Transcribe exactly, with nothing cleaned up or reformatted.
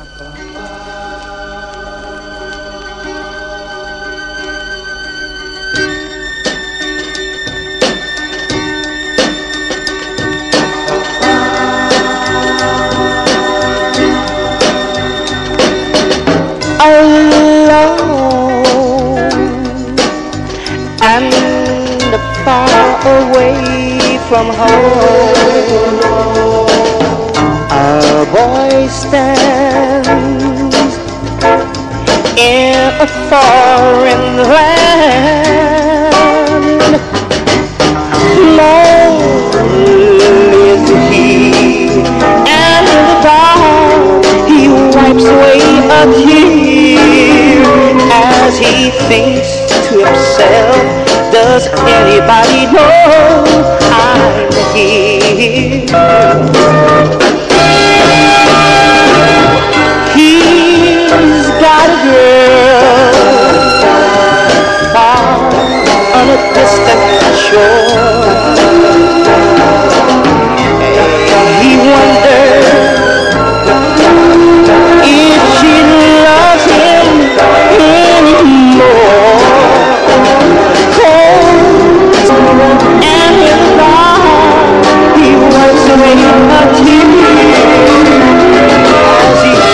And far away from home, a boy stands in a foreign land. Lonely is he, and in the dark he wipes away a tear as he thinks to himself, does anybody know I'm here?